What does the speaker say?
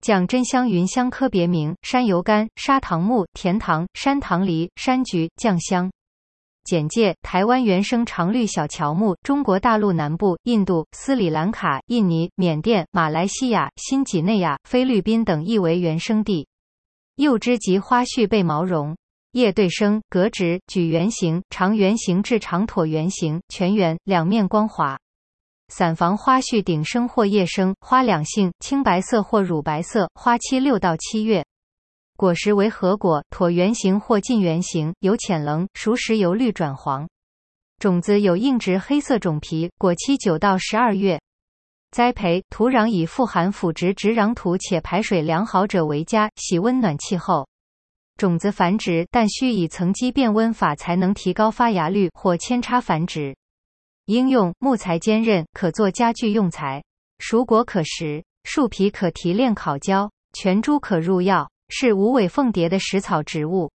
酱真香芸香科别名：山油柑、砂糖木、甜糖、山糖梨、山菊、酱香。简介：台湾原生常绿小乔木，中国大陆南部、印度、斯里兰卡、印尼、缅甸、马来西亚、新几内亚、菲律宾等亦为原生地。幼枝及花序被毛绒，叶对生，格直，矩圆形、长圆形至长椭圆形，全圆，两面光滑。伞房花序顶生或叶生，花两性，青白色或乳白色，花期6到7月。果实为核果，椭圆形或近圆形，有浅棱，熟时由绿转黄。种子有硬直黑色种皮，果期9到12月。栽培土壤以富含腐殖植壤土且排水良好者为佳，喜温暖气候。种子繁殖，但需以层基变温法才能提高发芽率或扦插繁殖。应用木材坚韧，可做家具用材。熟果可食，树皮可提炼烤焦，全株可入药。是无尾凤蝶的食草植物。